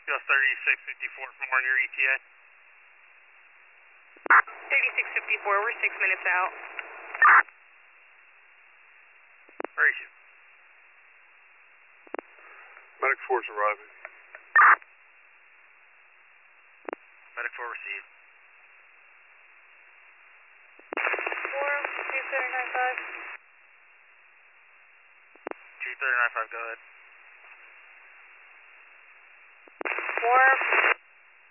US 3654 from Warner ETA. 3654, we're 6 minutes out. Where is you? Medic 4's arriving. Medic 4 received. 4, 2395, go ahead. 4.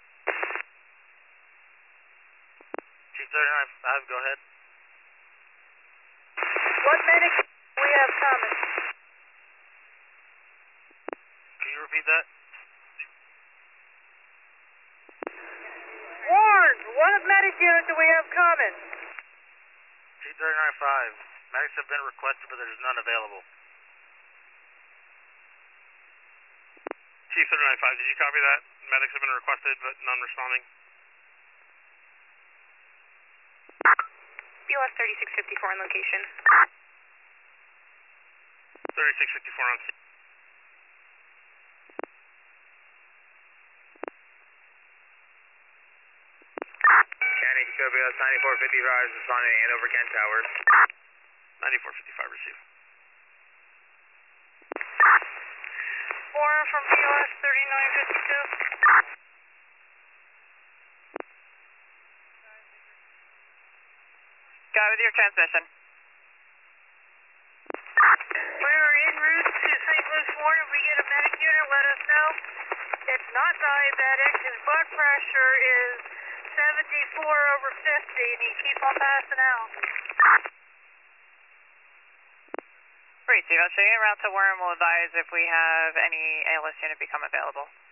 2395, go ahead. What medic do we have coming? Can you repeat that? Warren, what medic unit do we have coming? 2395, medics have been requested, but there's none available. T-395, did you copy that? Medics have been requested, but none responding. BLS 3654 on location. 3654 on scene. Channing, BLS 9455 is responding to Andover Kent Towers. 9455 received. 4 from BLS 3952. Go with your transmission. We're en route to St. Louis, Warren. If we get a medic unit, let us know. It's not diabetic. His blood pressure is 74/50, and he keeps on passing out. Great, so I'll show you en route to Warren. We'll advise if we have any ALS unit become available.